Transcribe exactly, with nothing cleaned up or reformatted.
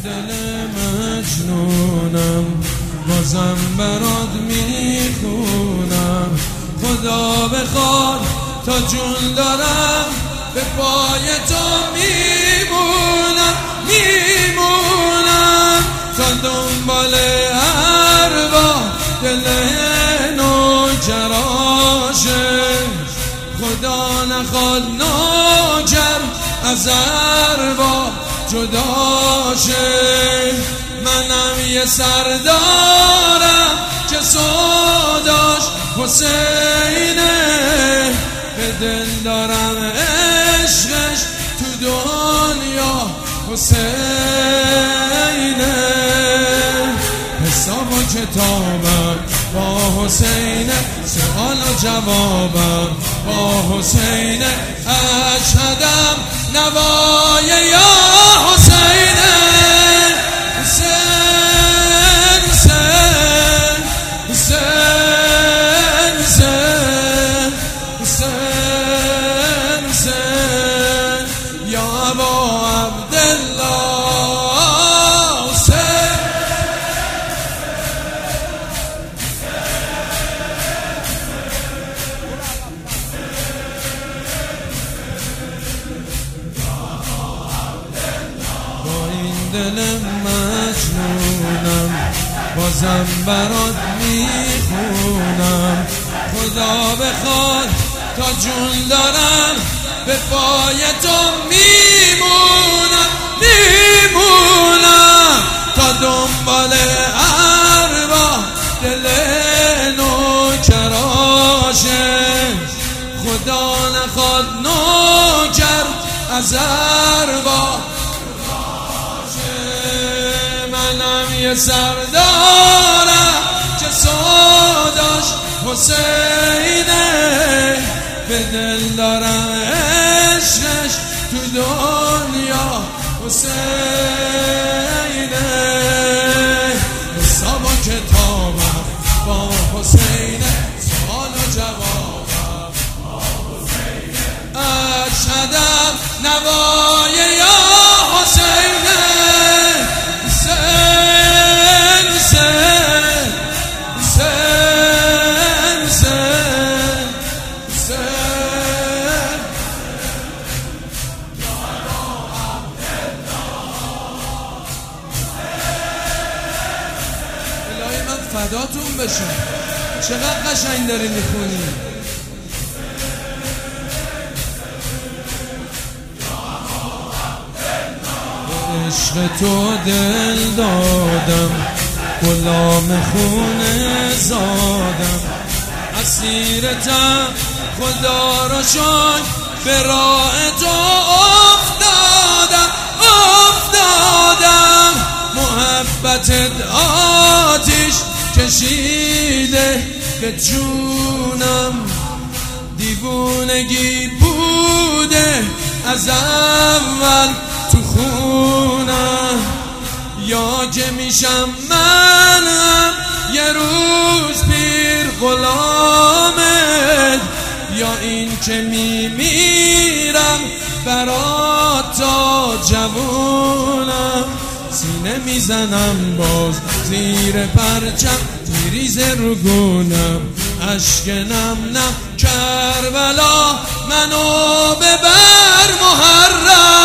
دل مجنونم بازم برات میخونم. خدا بخواد تا جون دارم به پای تو میمونم میمونم تا دنبال ارواح دل نوکراشه. خدا نخواد نوکر از ارواح جداشه. منم یه سردارم که سوداش حسینه، به دل دارم عشقش تو دنیا حسینه. حساب و کتابم با حسینه، سوال و جوابم با حسینه. اشهدم نوای یا حسینه. حسین حسین حسین حسین حسین حسین یا ابا عبدالله. حسین با این دل مجنونم بازم برات میخونم. خدا بخواد تا جون دارم به پای تو میمونم میمونم تا دنبال ارواح دل نوکراشه. خدا نخواد نوکر از ارواح. منم یه سردارم که سوداش حسینه، به دل دارم عشقش تو دنیا حسینه. حساب و کتابم با حسینه، سوال و جوابم با حسینه. اشهدم نوای یا حسینه. فداتون بشم، چقدر قشنگ داری میخونی. به عشق تو دل دادم، غلام خونه زادم. اسیرتم خدا را شکر، به راه تو افتادم افتادم. محبتت آتش کشیده به جونم، دیوونگی بوده از اول تو خونم. یا که میشم منم یه روز پیر غلامت، یا این که میمیرم برات تا جوونم. سینه میزنم باز زیر پرچم، میریزه رو گونم اشک نم نم. کربلا منو ببر محرم.